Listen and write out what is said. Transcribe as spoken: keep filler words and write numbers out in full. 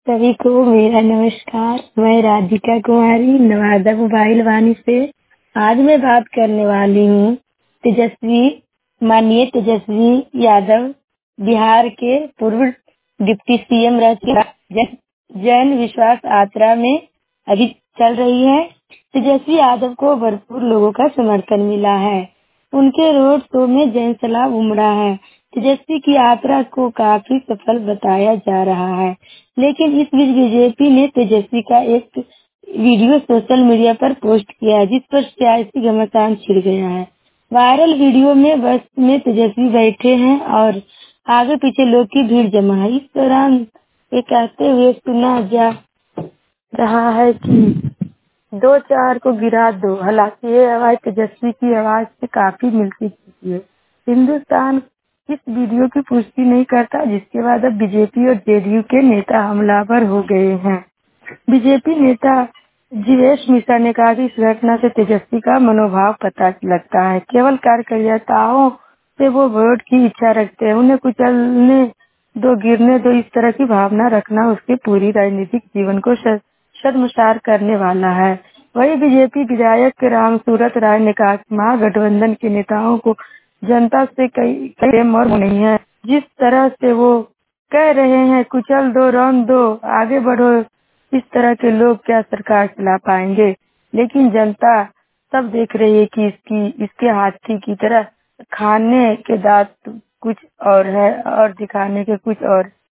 सभी को मेरा नमस्कार। मैं राधिका कुमारी नवादा मोबाइल वाणी से आज मैं बात करने वाली हूँ तेजस्वी माननीय तेजस्वी यादव बिहार के पूर्व डिप्टी सीएम रह चुके जन विश्वास यात्रा में अभी चल रही है। तेजस्वी यादव को भरपूर लोगों का समर्थन मिला है। उनके रोड शो में जन सलाह उमड़ा है। तेजस्वी की यात्रा को काफी सफल बताया जा रहा है, लेकिन इस बीच बीजेपी ने तेजस्वी का एक वीडियो सोशल मीडिया पर पोस्ट किया है, जिस पर सियासी घमासान छिड़ गया है। वायरल वीडियो में बस में तेजस्वी बैठे हैं और आगे पीछे लोग की भीड़ जमा है। इस दौरान ये कहते हुए सुना जा रहा है कि दो चार को गिरा दो। हालांकि ये आवाज तेजस्वी की आवाज से काफी मिलती जुलती है। हिंदुस्तान इस वीडियो की पुष्टि नहीं करता, जिसके बाद अब बीजेपी और जेडीयू के नेता हमलावर हो गए हैं। बीजेपी नेता जीवेश मिश्रा ने कहा कि इस घटना से तेजस्वी का मनोभाव पता लगता है। केवल कार्यकर्ताओं से वो वोट की इच्छा रखते हैं, उन्हें कुचलने दो, गिरने दो, इस तरह की भावना रखना उसके पूरी राजनीतिक जीवन को शर्मसार करने वाला है। वही बीजेपी विधायक राम सूरत राय ने कहा कि महागठबंधन के नेताओं को जनता से कई प्रेम और नहीं है। जिस तरह से वो कह रहे हैं कुचल दो, रौन दो, आगे बढ़ो, इस तरह के लोग क्या सरकार चला पाएंगे। लेकिन जनता सब देख रही है कि इसकी इसके हाथी की तरह खाने के दांत कुछ और है और दिखाने के कुछ और।